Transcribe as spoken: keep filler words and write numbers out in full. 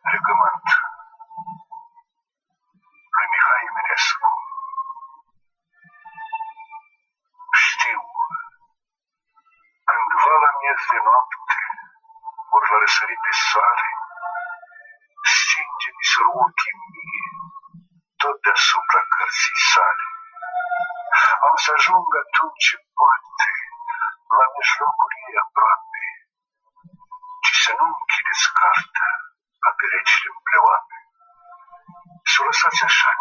Legământ lui Mihai Eminescu. Știu, cândva la miez de noapte, ori la răsărit de soare, stinge mi se ochii mie, tot deasupra cărții sale. Am să ajung atunci poate, la mijlocul ei aproape, ci să nu închideți cartea a perecile împleoane, să o lăsați așa